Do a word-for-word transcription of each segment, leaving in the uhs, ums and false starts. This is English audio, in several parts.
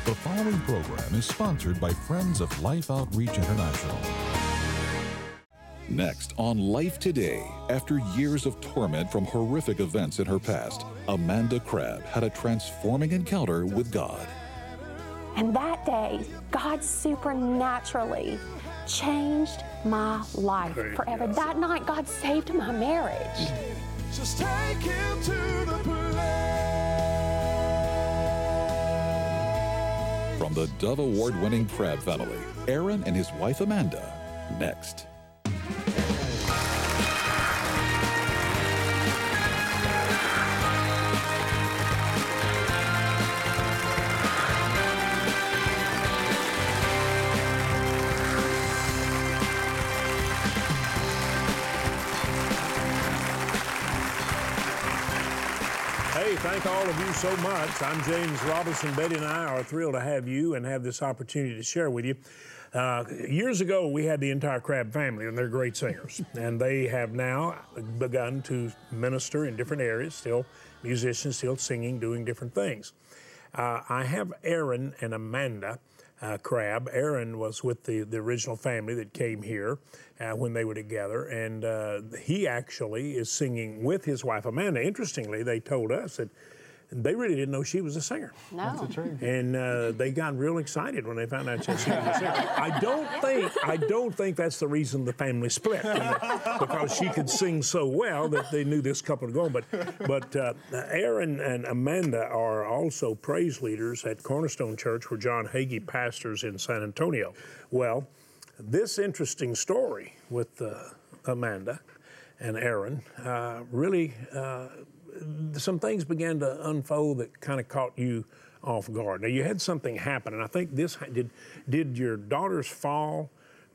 The following program is sponsored by Friends of Life Outreach International. Next on Life Today, after years of torment from horrific events in her past, Amanda Crabb had a transforming encounter with God. And that day, God supernaturally changed my life Great, forever. yes. That night, God saved my marriage. Just take him to the place. From the Dove Award-winning Crabb family, Aaron and his wife Amanda, next. Hey, thank all of you so much. I'm James Robinson. Betty and I are thrilled to have you and have this opportunity to share with you. Uh, years ago, we had the entire Crabb family, and they're great singers. And they have now begun to minister in different areas, still musicians, still singing, doing different things. Uh, I have Aaron and Amanda uh, Crabb. Aaron was with the, the original family that came here uh, when they were together, and uh, he actually is singing with his wife Amanda. Interestingly, they told us that they really didn't know she was a singer. No. That's the truth. And uh, they got real excited when they found out she was a singer. I don't think I don't think that's the reason the family split, you know, because she could sing so well that they knew this couple would go on. But but uh, Aaron and Amanda are also praise leaders at Cornerstone Church, where John Hagee pastors in San Antonio. Well, this interesting story with uh, Amanda and Aaron uh, really. Uh, some things began to unfold that kind of caught you off guard. Now, you had something happen, and I think this, did did your daughter's fall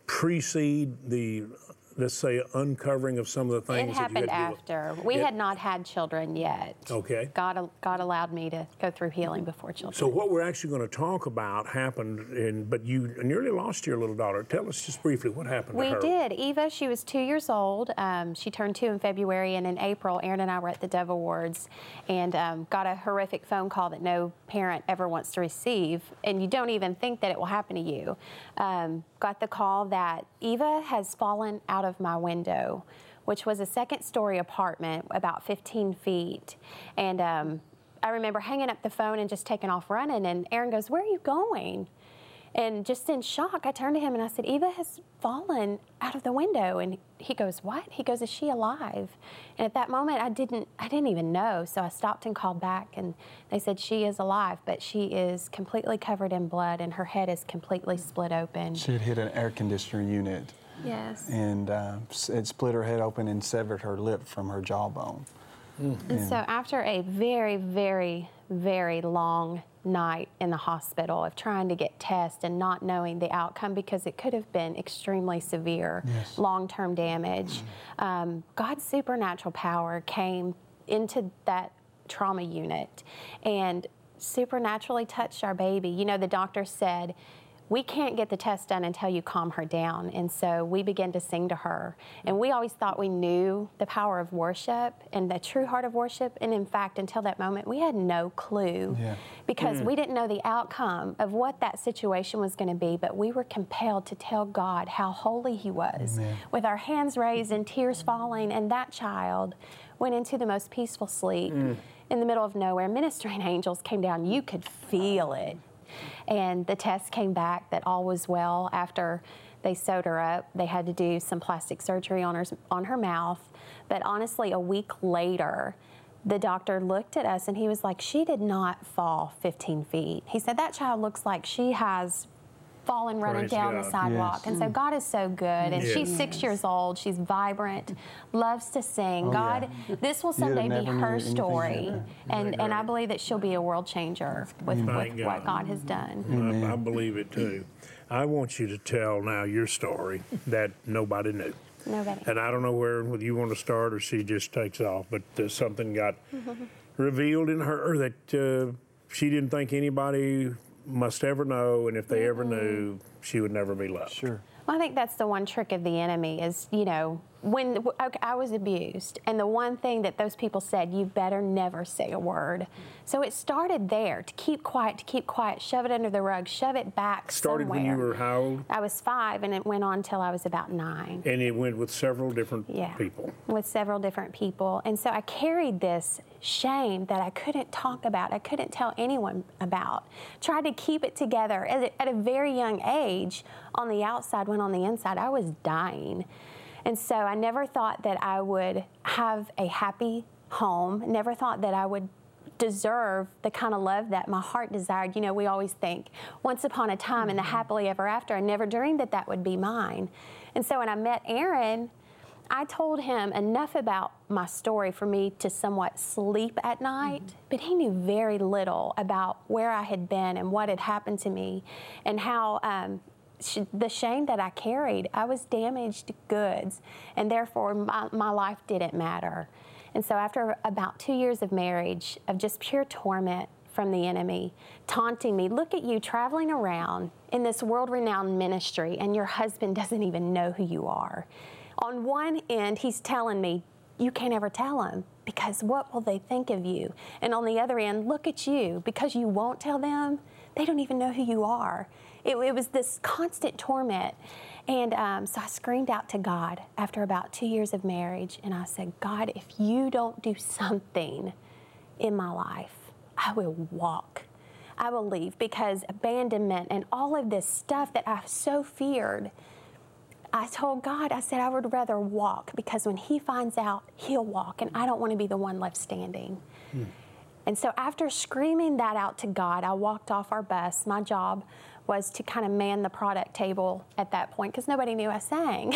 precede the, let's say, uncovering of some of the things It that you happened had to after. We Yeah. had not had children yet. Okay. God, God allowed me to go through healing before children. So what we're actually going to talk about happened, in, but you nearly lost your little daughter. Tell us just briefly what happened We to her. did. Eva, she was two years old. Um, she turned two in February, and in April, Aaron and I were at the Dove Awards and um, got a horrific phone call that no parent ever wants to receive, and you don't even think that it will happen to you. Um, got the call that Eva has fallen out of my window, which was a second-story apartment, about fifteen feet, and um, I remember hanging up the phone and just taking off running, and Aaron goes, "Where are you going?" And just in shock, I turned to him and I said, "Eva has fallen out of the window." And he goes, "What?" He goes, "Is she alive?" And at that moment, I didn't, I didn't even know. So I stopped and called back, and they said she is alive, but she is completely covered in blood, and her head is completely split open. She had hit an air conditioner unit, Yes. and uh, it split her head open and severed her lip from her jawbone. And so after a very, very, very long night in the hospital of trying to get tests and not knowing the outcome, because it could have been extremely severe, Yes. long-term damage, um, God's supernatural power came into that trauma unit and supernaturally touched our baby. You know, the doctor said, "We can't get the test done until you calm her down." And so we began to sing to her. And we always thought we knew the power of worship and the true heart of worship. And in fact, until that moment, we had no clue Yeah. because we didn't know the outcome of what that situation was going to be. But we were compelled to tell God how holy He was, Amen. with our hands raised and tears falling. And that child went into the most peaceful sleep in the middle of nowhere. Ministering angels came down. You could feel it. And the test came back that all was well. After they sewed her up, they had to do some plastic surgery on her, on her mouth. But honestly, a week later, the doctor looked at us and he was like, "She did not fall fifteen feet. He said, "That child looks like she has fallen running Praise down God. the sidewalk." Yes. And so God is so good. And Yes. she's six years old. She's vibrant, loves to sing. Oh, God, yeah. this will You'd have someday be never knew her anything story. better. And, and I believe that she'll be a world changer with, Thank with God. what God has done. I, I believe it too. I want you to tell now your story that nobody knew. Nobody. And I don't know where whether you want to start or she just takes off, but uh, something got revealed in her that uh, she didn't think anybody must ever know, and if they ever knew, she would never be loved. Sure. Well, I think that's the one trick of the enemy is, you know, when okay, I was abused, and the one thing that those people said, you better never say a word. So it started there, to keep quiet, to keep quiet, shove it under the rug, shove it back Started somewhere. when you were how old? I was five, and it went on till I was about nine. And it went with several different Yeah, people. with several different people. And so I carried this shame that I couldn't talk about, I couldn't tell anyone about. Tried to keep it together. At a, at a very young age, on the outside, when on the inside, I was dying. And so I never thought that I would have a happy home, never thought that I would deserve the kind of love that my heart desired. You know, we always think, once upon a time in the happily ever after, I never dreamed that that would be mine. And so when I met Aaron, I told him enough about my story for me to somewhat sleep at night, mm-hmm. but he knew very little about where I had been and what had happened to me and how um, sh- the shame that I carried. I was damaged goods, and therefore my, my life didn't matter. And so after about two years of marriage, of just pure torment from the enemy, taunting me, look at you traveling around in this world-renowned ministry, and your husband doesn't even know who you are. On one end, he's telling me, you can't ever tell him, because what will they think of you? And on the other end, look at you, because you won't tell them, they don't even know who you are. It, it was this constant torment. And um, so I screamed out to God after about two years of marriage, and I said, God, if you don't do something in my life, I will walk. I will leave, because abandonment and all of this stuff that I so feared, I told God, I said, I would rather walk, because when he finds out, he'll walk, and I don't want to be the one left standing. Hmm. And so after screaming that out to God, I walked off our bus. My job was to kind of man the product table at that point, because nobody knew I sang.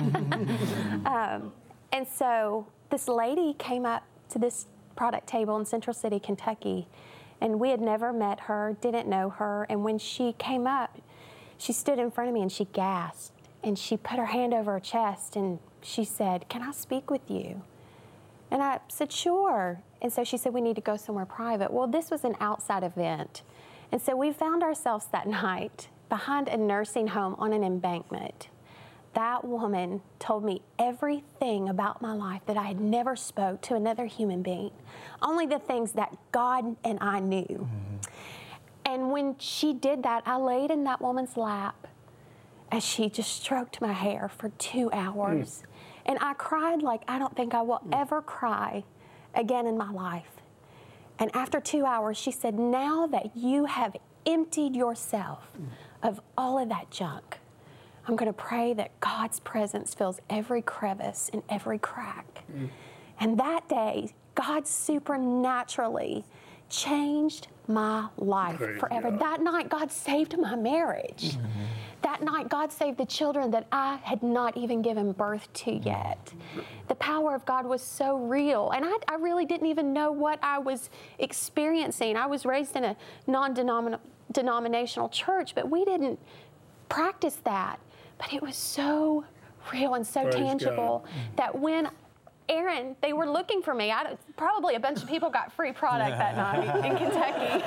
um, and so this lady came up to this product table in Central City, Kentucky, and we had never met her, didn't know her. And when she came up, she stood in front of me and she gasped. And she put her hand over her chest and she said, can I speak with you? And I said, sure. And so she said, we need to go somewhere private. Well, this was an outside event. And so we found ourselves that night behind a nursing home on an embankment. That woman told me everything about my life that I had never spoke to another human being, only the things that God and I knew. Mm-hmm. And when she did that, I laid in that woman's lap as she just stroked my hair for two hours. Mm. And I cried like I don't think I will mm. ever cry again in my life. And after two hours, she said, now that you have emptied yourself mm. of all of that junk, I'm going to pray that God's presence fills every crevice and every crack. Mm. And that day, God supernaturally changed my life Praise forever. God. That night, God saved my marriage. Mm-hmm. That night, God saved the children that I had not even given birth to yet. The power of God was so real. And I, I really didn't even know what I was experiencing. I was raised in a non-denominational church, but we didn't practice that. But it was so real and so Praise tangible God. That when Aaron, they were looking for me. I, probably a bunch of people got free product that night in Kentucky.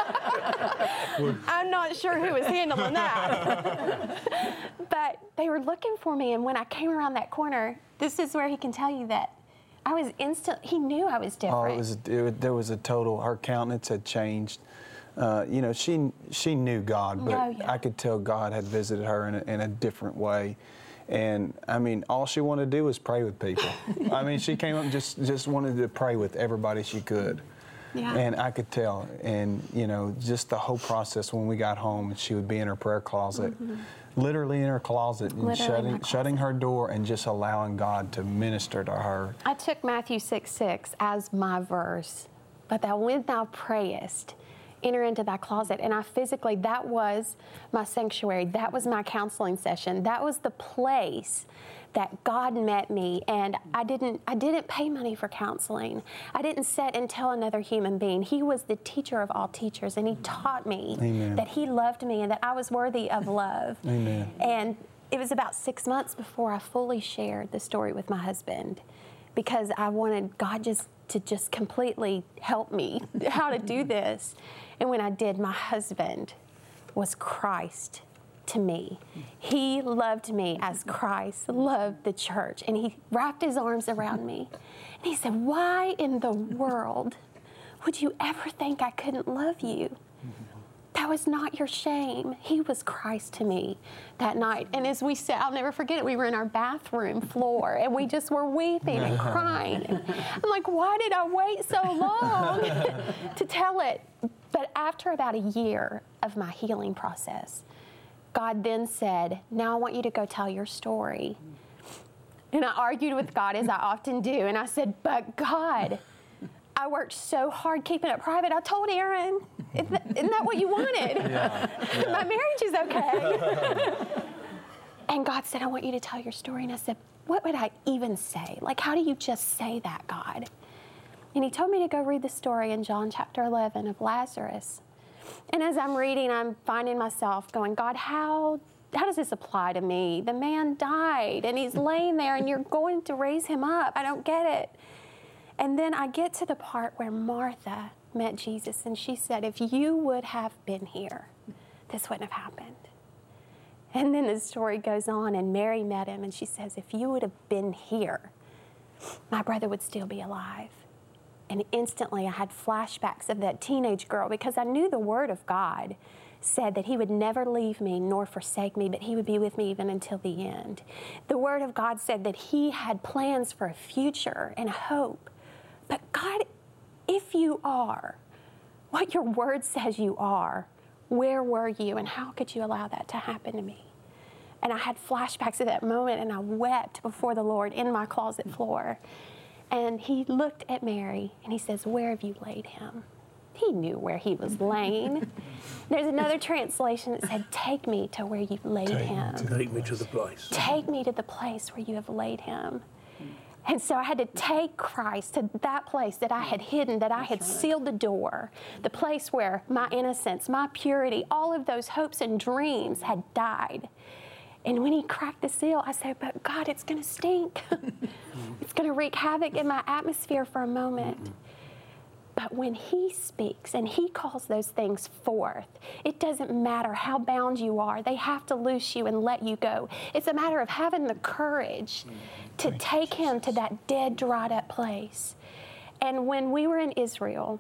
I'm not sure who was handling that. But they were looking for me, and when I came around that corner, this is where he can tell you that I was instant. He knew I was different. Oh, it was, it, there was a total, her countenance had changed. Uh, you know, she she knew God, but oh, yeah. I could tell God had visited her in a, in a different way. And I mean, all she wanted to do was pray with people. I mean, she came up and just, just wanted to pray with everybody she could. Yeah. And I could tell. And, you know, just the whole process when we got home, and she would be in her prayer closet, mm-hmm. literally in her closet, and shutting, closet. shutting her door and just allowing God to minister to her. I took Matthew six six as my verse, but that when thou prayest, enter into thy closet. And I physically, that was my sanctuary. That was my counseling session. That was the place that God met me. And I didn't, I didn't pay money for counseling. I didn't sit and tell another human being. He was the teacher of all teachers, and he taught me Amen. That he loved me and that I was worthy of love. Amen. And it was about six months before I fully shared the story with my husband, because I wanted God just to just completely help me how to do this. And when I did, my husband was Christ to me. He loved me as Christ loved the church, and he wrapped his arms around me. And he said, why in the world would you ever think I couldn't love you? That was not your shame. He was Christ to me that night. And as we said, I'll never forget it, we were in our bathroom floor and we just were weeping and crying. And I'm like, why did I wait so long to tell it? But after about a year of my healing process, God then said, now I want you to go tell your story. And I argued with God, as I often do. And I said, but God, I worked so hard keeping it private. I told Aaron, isn't that what you wanted? Yeah, yeah. My marriage is okay. And God said, I want you to tell your story. And I said, what would I even say? Like, how do you just say that, God? And he told me to go read the story in John chapter eleven of Lazarus. And as I'm reading, I'm finding myself going, God, how, how does this apply to me? The man died, and he's laying there, and you're going to raise him up. I don't get it. And then I get to the part where Martha met Jesus, and she said, if you would have been here, this wouldn't have happened. And then the story goes on, and Mary met him, and she says, if you would have been here, my brother would still be alive. And instantly I had flashbacks of that teenage girl, because I knew the Word of God said that he would never leave me nor forsake me, but he would be with me even until the end. The Word of God said that he had plans for a future and a hope. But God, if you are what your Word says you are, where were you and how could you allow that to happen to me? And I had flashbacks of that moment, and I wept before the Lord in my closet floor. And he looked at Mary and he says, where have you laid him? He knew where he was laying. There's another translation that said, take me to where you've laid take, him. Take me to the place. Take me to the place where you have laid him. And so I had to take Christ to that place that I had hidden, that I had sealed the door, the place where my innocence, my purity, all of those hopes and dreams had died. And when he cracked the seal, I said, but God, it's going to stink. It's going to wreak havoc in my atmosphere for a moment. But when he speaks and he calls those things forth, it doesn't matter how bound you are. They have to loose you and let you go. It's a matter of having the courage to take him to that dead, dried up place. And when we were in Israel,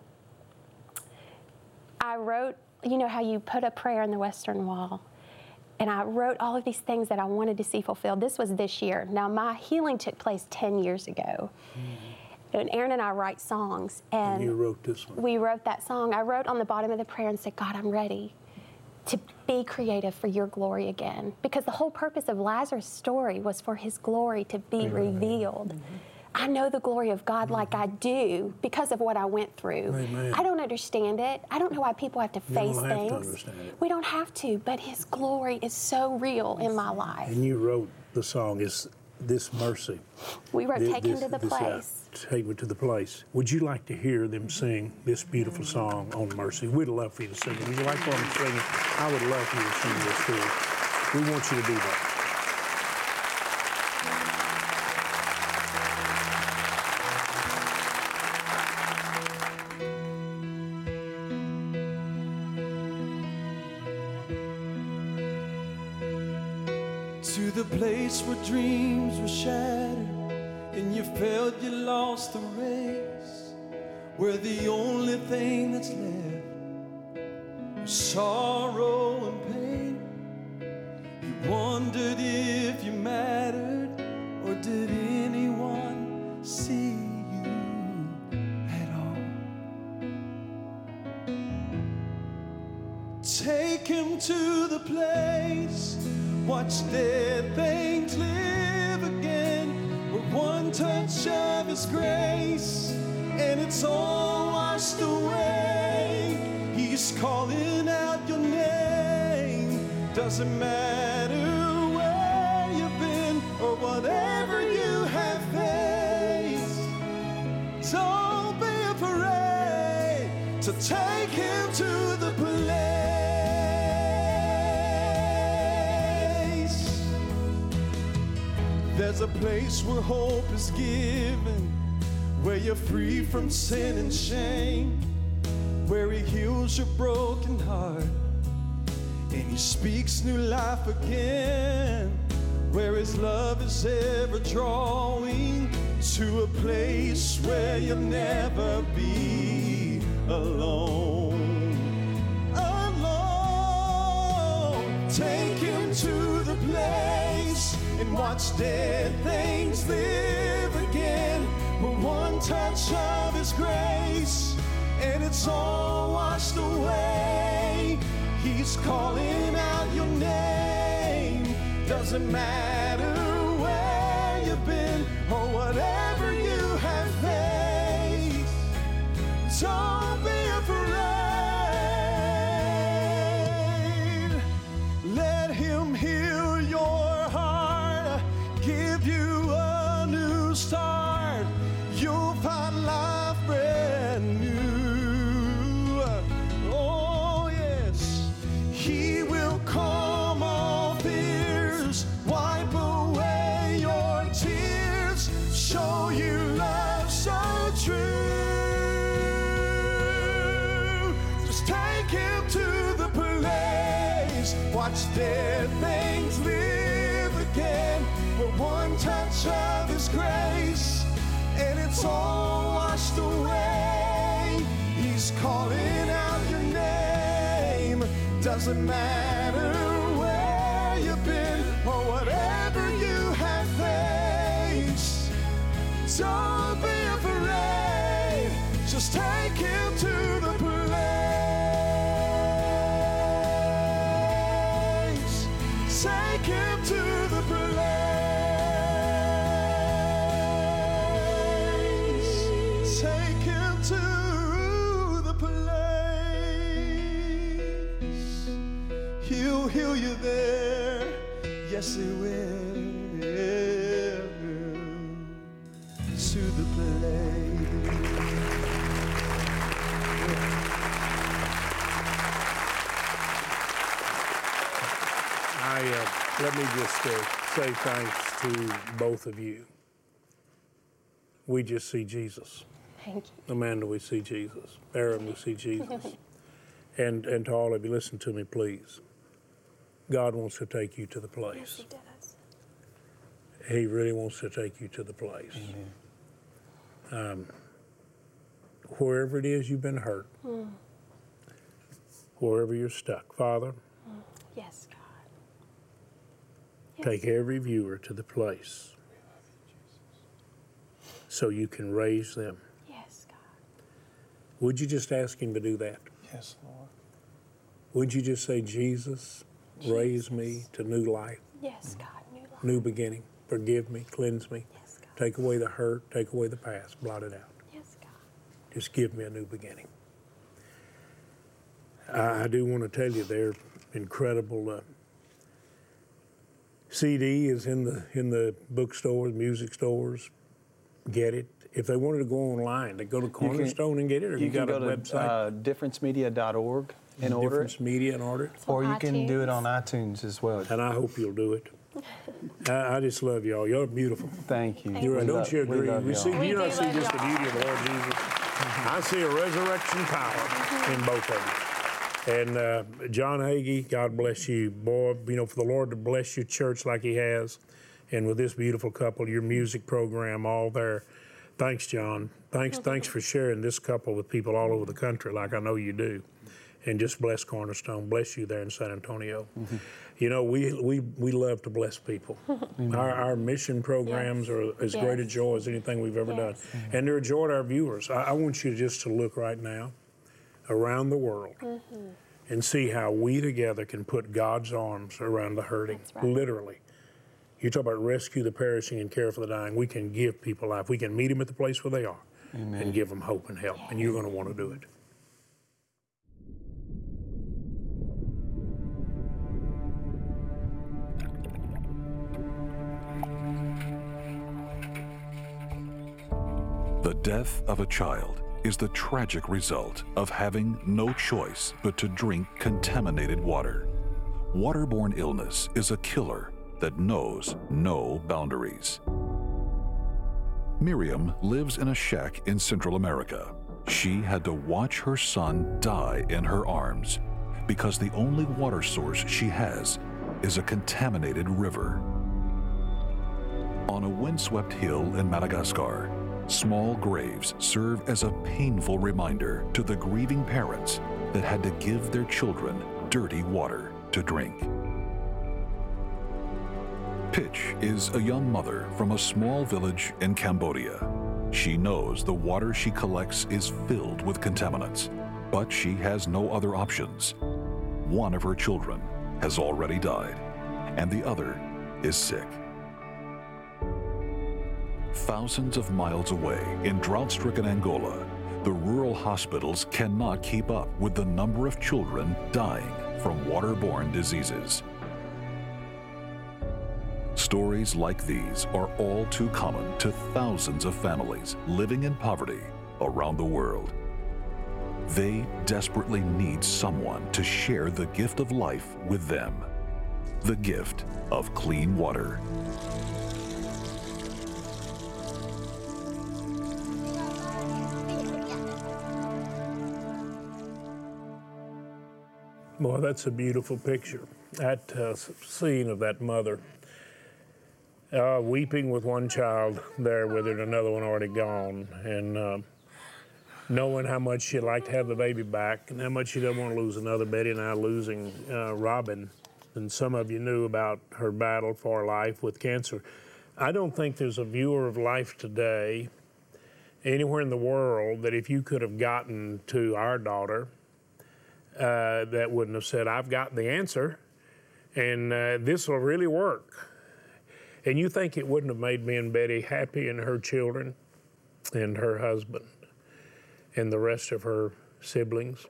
I wrote, you know how you put a prayer in the Western Wall? And I wrote all of these things that I wanted to see fulfilled. This was this year. Now, my healing took place ten years ago. Mm-hmm. And Aaron and I write songs. And, and you wrote this one. We wrote that song. I wrote on the bottom of the prayer and said, God, I'm ready to be creative for your glory again. Because the whole purpose of Lazarus' story was for his glory to be mm-hmm. revealed. Mm-hmm. I know the glory of God mm-hmm. like I do because of what I went through. Amen. I don't understand it. I don't know why people have to you face don't things. have to understand it. We don't have to, but his glory is so real in my life. And you wrote the song, is This Mercy. We wrote this, Take Him to the this, Place. Uh, take Me to the Place. Would you like to hear them sing this beautiful song on mercy? We'd love for you to sing it. Would you like for them to sing it? I would love for you to sing this too. We want you to do that. To the place where dreams were shattered and you felt you lost the race, where the only thing that's left is sorrow and pain. You wondered if you mattered, or did anyone see you at all? Take him to the place, watch dead things live again, with one touch of his grace, and it's all washed away. He's calling out your name. Doesn't matter where you've been or whatever you have faced. Don't be afraid to take him to the place. There's a place where hope is given, where you're free from sin and shame, where he heals your broken heart and He speaks new life again, where His love is ever drawing to a place where you'll never be alone. Alone. Take Him to the place and watch dead things live again. With one touch of His grace, and it's all washed away. He's calling out your name. Doesn't matter where you've been or whatever you have faced. Don't be afraid. Let Him heal your heart, give you a new start. You'll find life brand new. Oh yes, He will calm all fears, wipe away your tears, show you love so true. Just take Him to the place, watch dead things live again, with one touch of His grace, and it's all washed away. He's calling out your name. Doesn't matter where you've been or whatever you have faced. Don't be afraid. Just take Him to the place. Take Him to the place. Take Him to the place. He'll heal you there. Yes, He will. To the place. I, uh, let me just uh, say thanks to both of you. We just see Jesus. Thank you. Amanda, we see Jesus. Aaron, we see Jesus. and and to all of you, listen to me, please. God wants to take you to the place. Yes, He does. He really wants to take you to the place. Um, wherever it is you've been hurt, Mm. wherever you're stuck, Father, Yes, God. Yes. take every viewer to the place so you can raise them. Yes, God. Would you just ask Him to do that? Yes, Lord. Would you just say, Jesus, raise me to new life, Yes, God. New life. new beginning. Forgive me, cleanse me. Yes, God. Take away the hurt, take away the past, blot it out. Yes, God. Just give me a new beginning. I, I do want to tell you, they're incredible. Uh, C D is in the in the bookstores, music stores. Get it. If they wanted to go online, they go to Cornerstone and get it. Or you, You got can a go to website, uh, difference media dot org and order Difference it, Media, and order it. or you on can do it iTunes. on iTunes as well. And I hope you'll do it. I, I just love y'all. Y'all are beautiful. Thank you. You're, We don't love- you we agree? love We y'all. see, We you do not see love just the y'all. beauty of the Lord Jesus. I see a resurrection power in both of you. And uh, John Hagee, God bless you, boy. You know, for the Lord to bless your church like He has, and with this beautiful couple, your music program, all there. Thanks, John. Thanks, thanks for sharing this couple with people all over the country, like I know you do. And just bless Cornerstone. Bless you there in San Antonio. Mm-hmm. You know, we, we we love to bless people. our, our mission programs Yes. are as Yes. great a joy as anything we've ever Yes. done. And they're a joy to our viewers. I, I want you just to look right now around the world Mm-hmm. and see how we together can put God's arms around the hurting, That's right. literally. You talk about rescue the perishing and care for the dying. We can give people life. We can meet them at the place where they are and give them hope and help. And you're going to want to do it. The death of a child is the tragic result of having no choice but to drink contaminated water. Waterborne illness is a killer that knows no boundaries. Miriam lives in a shack in Central America. She had to watch her son die in her arms. because the only water source she has is a contaminated river. On a windswept hill in Madagascar, small graves serve as a painful reminder to the grieving parents that had to give their children dirty water to drink. Pitch is a young mother from a small village in Cambodia. She knows the water she collects is filled with contaminants, but she has no other options. One of her children has already died, and the other is sick. Thousands of miles away in drought-stricken Angola, the rural hospitals cannot keep up with the number of children dying from waterborne diseases. Stories like these are all too common to thousands of families living in poverty around the world. They desperately need someone to share the gift of life with them, the gift of clean water. Boy, that's a beautiful picture. That uh, scene of that mother uh, weeping with one child there with her and another one already gone, and uh, knowing how much she'd like to have the baby back and how much she doesn't want to lose another. Betty and I losing uh, Robin, and some of you knew about her battle for life with cancer. I don't think there's a viewer of life today anywhere in the world that if you could have gotten to our daughter, Uh, that wouldn't have said, I've got the answer, and uh, this will really work. And you think it wouldn't have made me and Betty happy, and her children, and her husband, and the rest of her siblings?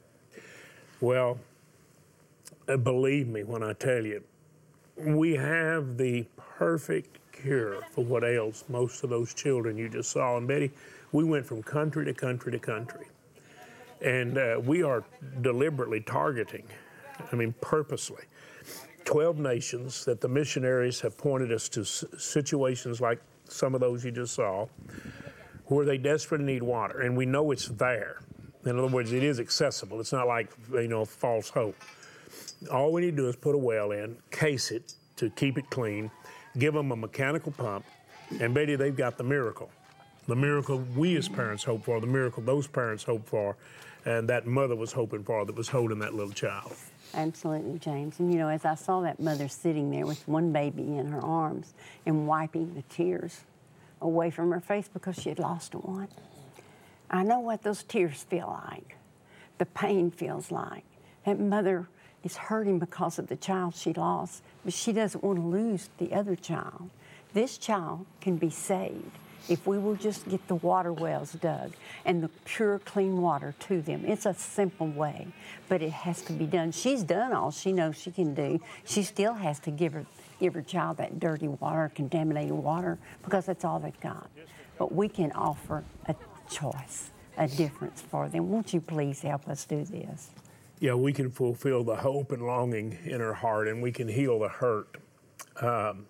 Well, uh, believe me when I tell you, we have the perfect cure for what ails most of those children you just saw. And Betty, we went from country to country to country. And uh, we are deliberately targeting, I mean purposely, twelve nations that the missionaries have pointed us to situations like some of those you just saw, where they desperately need water, and we know it's there. In other words, it is accessible. It's not like, you know, false hope. All we need to do is put a well in, case it to keep it clean, give them a mechanical pump, and Betty, they've got the miracle. The miracle we as parents hope for, the miracle those parents hope for, and that mother was hoping for that was holding that little child. Absolutely, James. And you know, as I saw that mother sitting there with one baby in her arms and wiping the tears away from her face because she had lost one, I know what those tears feel like. The pain feels like. That mother is hurting because of the child she lost, but she doesn't want to lose the other child. This child can be saved if we will just get the water wells dug and the pure, clean water to them. It's a simple way, but it has to be done. She's done all she knows she can do. She still has to give her, give her child that dirty water, contaminated water, because that's all they've got. But we can offer a choice, a difference for them. Won't you please help us do this? Yeah, we can fulfill the hope and longing in her heart, and we can heal the hurt. Um,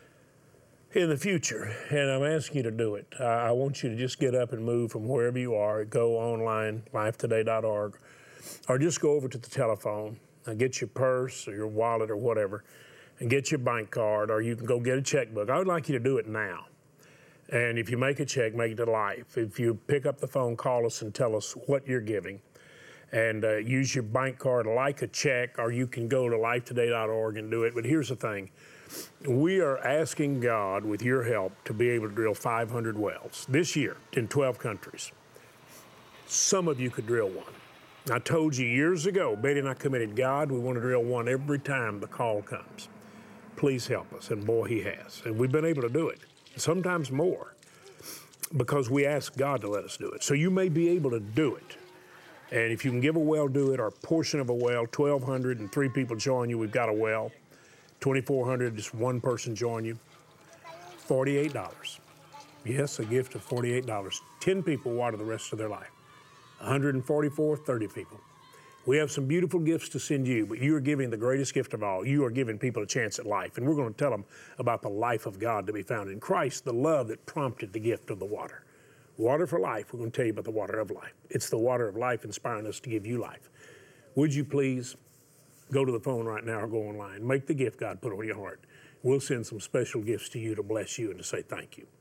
in the future, and I'm asking you to do it. Uh, I want you to just get up and move from wherever you are, go online, life today dot org, or just go over to the telephone and get your purse or your wallet or whatever, and get your bank card, or you can go get a checkbook. I would like you to do it now. And if you make a check, make it to Life. If you pick up the phone, call us and tell us what you're giving. And uh, use your bank card like a check, or you can go to life today dot org and do it. But here's the thing. We are asking God, with your help, to be able to drill five hundred wells this year in twelve countries. Some of you could drill one. I told you years ago, Betty and I committed, God, we want to drill one every time the call comes. Please help us. And boy, he has. And we've been able to do it, sometimes more, because we asked God to let us do it. So you may be able to do it. And if you can give a well, do it, or a portion of a well, twelve hundred and three people join you, we've got a well. twenty-four hundred, just one person join you. forty-eight dollars. Yes, a gift of forty-eight dollars. ten people water the rest of their life. one hundred forty-four, thirty people. We have some beautiful gifts to send you, but you are giving the greatest gift of all. You are giving people a chance at life, and we're going to tell them about the life of God to be found in Christ, the love that prompted the gift of the water. Water for life, we're going to tell you about the water of life. It's the water of life inspiring us to give you life. would you please go to the phone right now or go online, make the gift God put on your heart. We'll send some special gifts to you to bless you and to say thank you.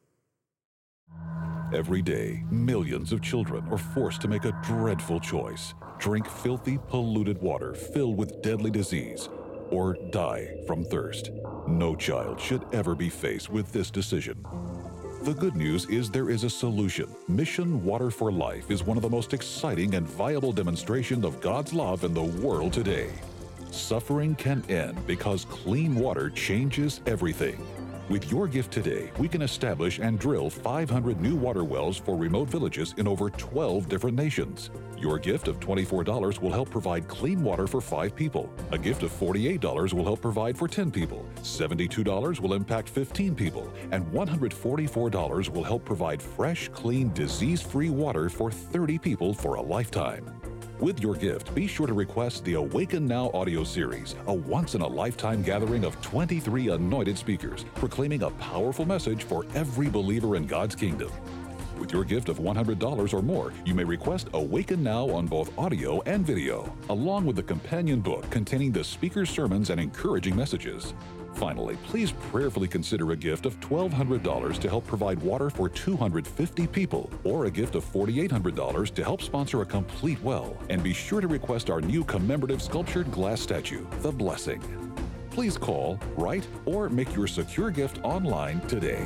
Every day, millions of children are forced to make a dreadful choice: drink filthy, polluted water filled with deadly disease, or die from thirst. No child should ever be faced with this decision. The good news is there is a solution. Mission Water for Life is one of the most exciting and viable demonstrations of God's love in the world today. Suffering can end because clean water changes everything. With your gift today, we can establish and drill five hundred new water wells for remote villages in over twelve different nations. Your gift of twenty-four dollars will help provide clean water for five people. A gift of forty-eight dollars will help provide for ten people. seventy-two dollars will impact fifteen people. And one hundred forty-four dollars will help provide fresh, clean, disease-free water for thirty people for a lifetime. With your gift, be sure to request the Awaken Now audio series, a once-in-a-lifetime gathering of twenty-three anointed speakers, proclaiming a powerful message for every believer in God's kingdom. With your gift of one hundred dollars or more, you may request Awaken Now on both audio and video, along with the companion book containing the speaker's sermons and encouraging messages. Finally, please prayerfully consider a gift of twelve hundred dollars to help provide water for two hundred fifty people, or a gift of forty-eight hundred dollars to help sponsor a complete well. And be sure to request our new commemorative sculptured glass statue, The Blessing. Please call, write, or make your secure gift online today.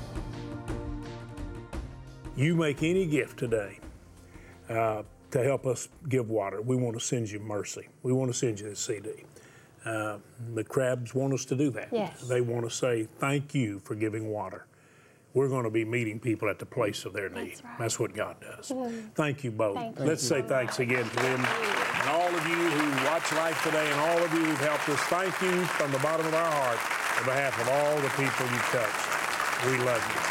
You make any gift today uh, to help us give water. We want to send you mercy. We want to send you this C D. Uh, the Crabs want us to do that. Yes. They want to say thank you for giving water. We're going to be meeting people at the place of their need. That's right. That's what God does. Mm-hmm. Thank you both. Thank Let's you. say thanks again to them. And all of you who watch Life Today and all of you who've helped us, thank you from the bottom of our heart on behalf of all the people you touched. We love you.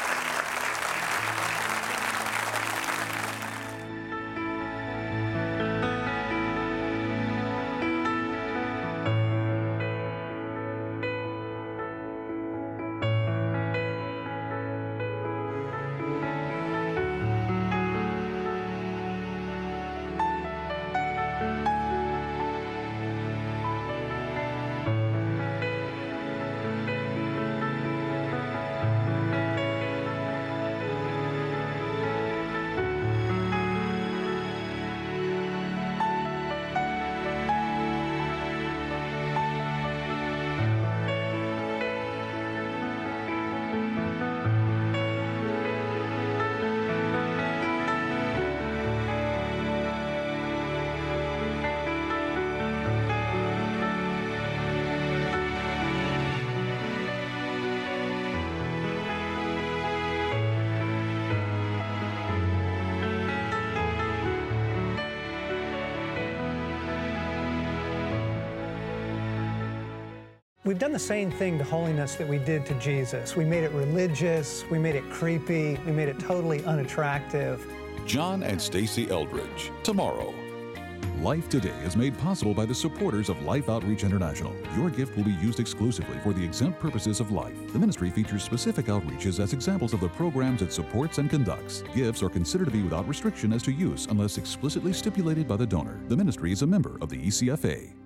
We've done the same thing to holiness that we did to Jesus. We made it religious, we made it creepy, we made it totally unattractive. John and Stacy Eldridge, tomorrow. Life Today is made possible by the supporters of Life Outreach International. Your gift will be used exclusively for the exempt purposes of life. The ministry features specific outreaches as examples of the programs it supports and conducts. Gifts are considered to be without restriction as to use unless explicitly stipulated by the donor. The ministry is a member of the E C F A.